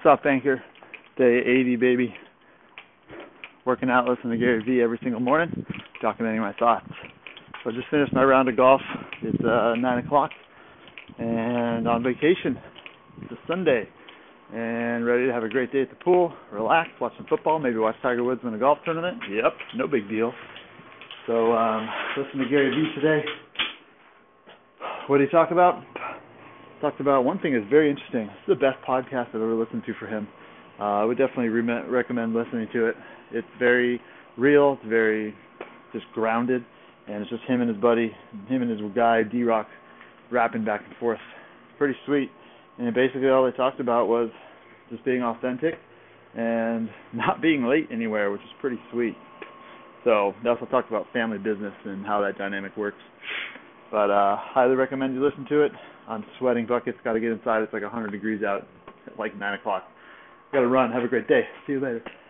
What's up, Anchor? Day 80, baby. Working out, listening to Gary Vee every single morning, documenting my thoughts. So I just finished my round of golf. It's 9 o'clock, and on vacation. It's a Sunday, and ready to have a great day at the pool, relax, watch some football, maybe watch Tiger Woods win a golf tournament. Yep, no big deal. So listen to Gary Vee today. What did he talk about? Talked about one thing that's very interesting. This is the best podcast I've ever listened to for him. I would definitely recommend listening to it. It's very real. It's very just grounded, and it's just him and his buddy, him and his guy D-Rock, rapping back and forth. Pretty sweet. And basically all they talked about was just being authentic and not being late anywhere, which is pretty sweet. So they also talked about family business and how that dynamic works. But highly recommend you listen to it. I'm sweating buckets. Got to get inside. It's like 100 degrees out at like 9 o'clock. Got to run. Have a great day. See you later.